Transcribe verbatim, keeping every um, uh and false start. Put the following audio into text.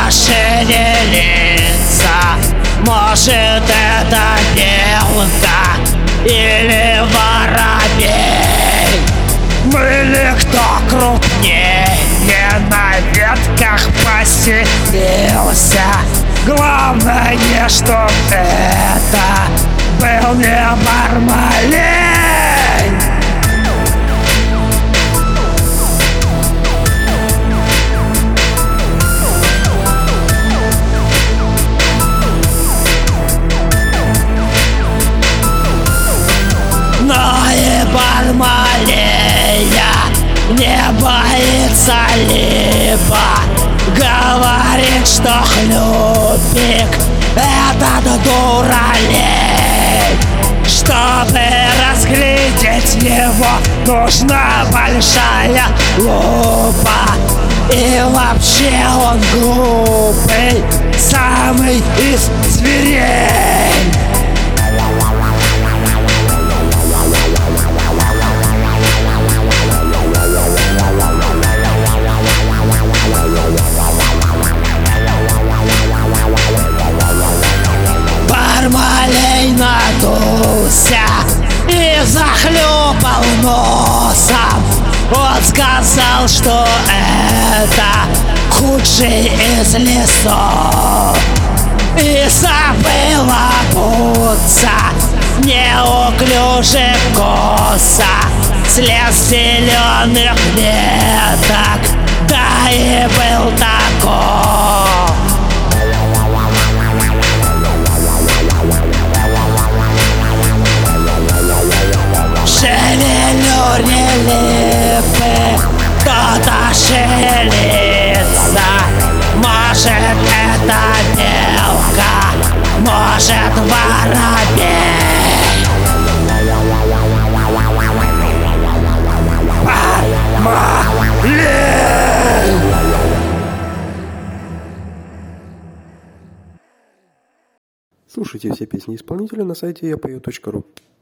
шевелится. Может, это белка или воробей. Были кто крупнее, на ветках поселился. Главное, что это был не Бармалей. Но и Бармалея не боится либо. Говорит, что хлюпик этот дуралей. Чтобы разглядеть его, нужна большая лупа. И вообще он глупый, самый из зверей. Бармалей надулся и захлюпал носом. Он сказал, что это худший из лесов. И забыл обуться неуклюже косо. Слез зеленых веток, да и был таков. Шевелю релифы, кто-то шевелится. Может, это белка, может, воробей. Бармалей. Слушайте все песни исполнителя на сайте я пою точка ру.